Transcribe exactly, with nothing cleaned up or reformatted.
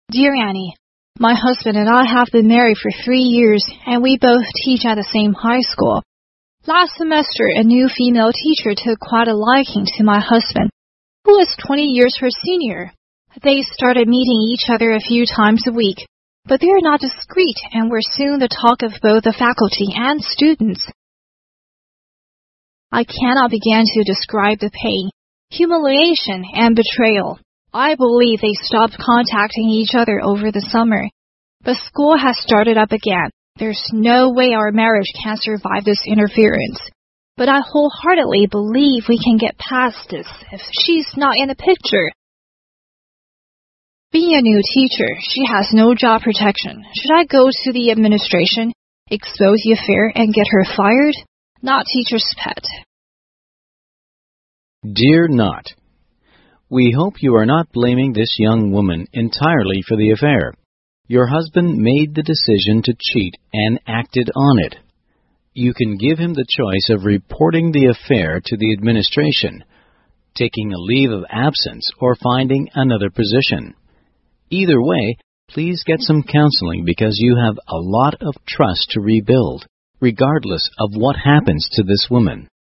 Dear Annie, my husband and I have been married for three years, and we both teach at the same high school. Last semester, a new female teacher took quite a liking to my husband, who is twenty years her senior. They started meeting each other a few times a week, but they are not discreet and were soon the talk of both the faculty and students. I cannot begin to describe the pain, humiliation, and betrayal. I believe they stopped contacting each other over the summer, but school has started up again. There's no way our marriage can survive this interference, but I wholeheartedly believe we can get past this if she's not in the picture. Being a new teacher, she has no job protection. Should I go to the administration, expose the affair, and get her fired? Not teacher's pet. Dear Not, we hope you are not blaming this young woman entirely for the affair. Your husband made the decision to cheat and acted on it. You can give him the choice of reporting the affair to the administration, taking a leave of absence, or finding another position. Either way, please get some counseling because you have a lot of trust to rebuild, regardless of what happens to this woman.